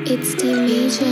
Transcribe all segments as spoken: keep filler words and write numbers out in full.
It's D major.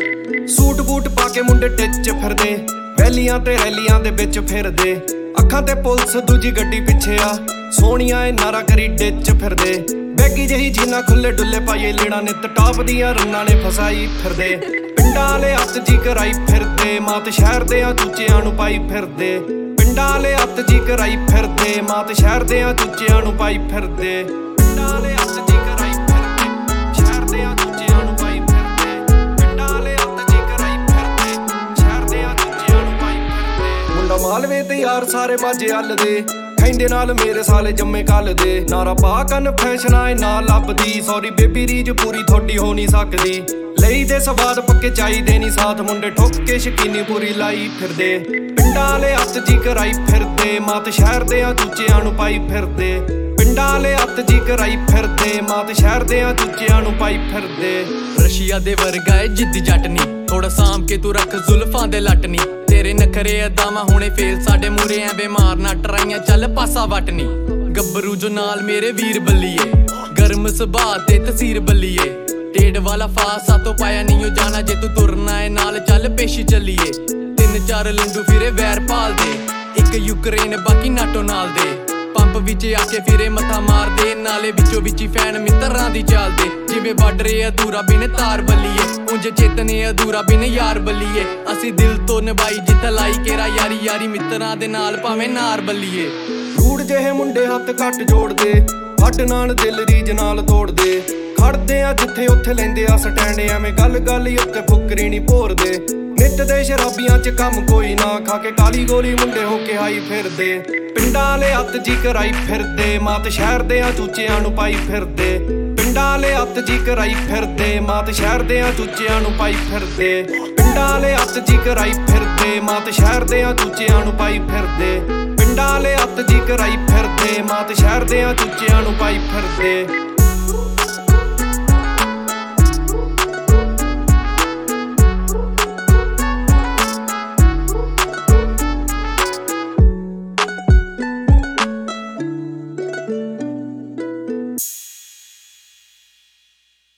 Suit boot पाके मुंडे टिच फिरदे वैलियां ते रैलियां दे विच फिरदे अखां ते पुलिस दूजी गड्डी पिछे आ सोहणियां ए नारा करी डिच फिरदे बैगी जही जीना खुले डुल्ले पाइए लेना नित टाप दियां रन्नां ने फसाई फिरदे पिंडां वाले हत्थ जी कराई फिरदे मात शहर देयां चूचियां नूं पाई फिरदे पिंडां वाले हत्थ जी कराई फिरदे मात शहर देयां चूचियां नूं पाई फिरदे पिंडां वाले हत्थ जी कराई फिरदे शहर देयां चूचियां नूं पाई फिरदे पिंडां वाले हत्थ जी कराई फिरदे शहर देयां चूचियां नूं पाई फिरदे मुंडा मालवे ते यार सारे बाजे हल दे खैंदे नाल मेरे साले जम्मे कल दे नारा पा कन फैशन आए ना लभदी सॉरी बेबी रीज पूरी थोड़ी हो नहीं सकदी ਲਈ ਦੇ ਸਵਾਦ ਪੱਕੇ ਚਾਹੀਦੇ ਨਹੀਂ ਸਾਥ ਮੁੰਡੇ ਠੋਕ ਕੇ ਸ਼ਕੀਨੀ ਪੂਰੀ ਲਾਈ ਫਿਰਦੇ ਪਿੰਡਾਂ ਵਾਲੇ ਹੱਥ ਜੀ ਕਰਾਈ ਫਿਰਦੇ ਮਾਤ ਸ਼ਹਿਰ ਦੇਆਂ ਚੂਚਿਆਂ ਨੂੰ ਪਾਈ ਫਿਰਦੇ ਪਿੰਡਾਂ ਵਾਲੇ ਹੱਥ ਜੀ ਕਰਾਈ ਫਿਰਦੇ ਮਾਤ ਸ਼ਹਿਰ ਦੇਆਂ ਚੂਚਿਆਂ ਨੂੰ ਪਾਈ ਫਿਰਦੇ ਰਸ਼ੀਆ ਦੇ ਵਰਗਾ ਏ ਜਿੱਦੀ ਜੱਟ ਨੀ ਥੋੜਾ ਸਾਂਭ ਕੇ ਤੂੰ ਰੱਖ ਜ਼ੁਲਫਾਂ ਦੇ ਲੱਟ ਨੀ ਤੇਰੇ ਨਖਰੇ ਅਦਾਵਾਂ ਹੁਣੇ ਫੇਲ ਸਾਡੇ ਮੂਰੇ ਐ ਬੇਮਾਰਨਾ ਟਰਾਈਆਂ ਚੱਲ ਪਾਸਾ ਵੱਟ ਨੀ ਗੱਭਰੂ ਜੋ ਨਾਲ ਮੇਰੇ ਵੀਰ ਬੱਲੀਏ ਗਰਮ ਸੁਭਾਅ ਤੇ ਤਸੀਰ ਬੱਲੀਏ ਢੇਡ ਵਾਲਾ ਫਾਸਾ ਤੋਂ ਪਾਇਆ ਨਹੀਂ ਉਹ ਜਾਣਾ ਜੇ ਤੂੰ ਤੁਰਨਾ ਏ ਨਾਲ ਚੱਲ ਪੇਸ਼ੀ ਚੱਲੀਏ ਤਿੰਨ ਚਾਰ ਲੰਡੂ ਫਿਰੇ ਵੈਰ ਭਾਲਦੇ ਇੱਕ ਯੂਕਰੇਨ ਬਾਕੀ ਨਾਟੋ ਨਾਲ ਦੇ ਪੰਪ ਵਿੱਚ ਆ ਕੇ ਫਿਰੇ ਮੱਥਾ ਮਾਰਦੇ ਨਾਲੇ ਵਿੱਚੋਂ ਵਿੱਚੀ ਫੈਨ ਮਿੱਤਰਾਂ ਦੀ ਚਾਲਦੇ ਜਿਵੇਂ ਬਾਰਡਰੇ ਅਧੂਰਾ ਬਿਨ ਤਾਰ ਬੱਲੀਏ ਉਂਝ ਚੇਤਨੇ ਅਧੂਰਾ ਬਿਨ ਯਾਰ ਬੱਲੀਏ ਅਸੀਂ ਦਿਲ ਤੋਂ ਨਿਭਾਈ ਜਿੱਥੇ ਲਾਈ ਕੇਰਾ ਯਾਰੀ ਯਾਰੀ ਮਿੱਤਰਾਂ ਦੇ ਨਾਲ ਭਾਵੇਂ ਨਾਰ ਬੱਲੀਏ ਰੂੜ ਜਿਹੇ ਮੁੰਡੇ ਹੱਥ ਘੱਟ ਜੋੜਦੇ ਹੱਡ ਨਾਲ ਦਿਲ ਰੀਜ ਨਾਲ ਤੋੜਦੇ ਖੜਦੇ ਆ ਜਿੱਥੇ ਉੱਥੇ ਲੈਂਦੇ ਆ ਸਟੈਂਡ ਐਵੇਂ ਗੱਲ ਗੱਲ ਉੱਤੇ ਫੁਕਰੀ ਨਹੀਂ ਭੋਰਦੇ ਨਿੱਤ ਦੇ ਸ਼ਰਾਬੀਆਂ ਚ ਕੰਮ ਕੋਈ ਨਾ ਖਾ ਕੇ ਕਾਲੀ ਗੋਲੀ ਮੁੰਡੇ ਹੋ ਕੇ ਹਾਈ ਫਿਰਦੇ ਪਿੰਡਾਂ ਵਾਲੇ ਹੱਥ ਜੀ ਕਰਾਈ ਫਿਰਦੇ ਮਾਤ ਸ਼ਹਿਰ ਦੇਆਂ ਚੂਚਿਆਂ ਨੂੰ ਪਾਈ ਫਿਰਦੇ ਪਿੰਡਾਂ ਵਾਲੇ ਹੱਥ ਜੀ ਕਰਾਈ ਫਿਰਦੇ ਮਾਤ ਸ਼ਹਿਰ ਦੇਆਂ ਚੂਚਿਆਂ ਨੂੰ ਪਾਈ ਫਿਰਦੇ ਪਿੰਡਾਂ ਵਾਲੇ ਹੱਥ ਜੀ ਕਰਾਈ ਫਿਰਦੇ ਮਾਤ ਸ਼ਹਿਰ ਦੇਆਂ ਚੂਚਿਆਂ ਨੂੰ ਪਾਈ ਫਿਰਦੇ ਪਿੰਡਾਂ ਵਾਲੇ ਹੱਥ ਜੀ ਕਰਾਈ ਫਿਰਦੇ ਮਾਤ ਸ਼ਹਿਰ ਦੇਆਂ ਚੂਚਿਆਂ ਨੂੰ ਪਾਈ ਫਿਰਦੇ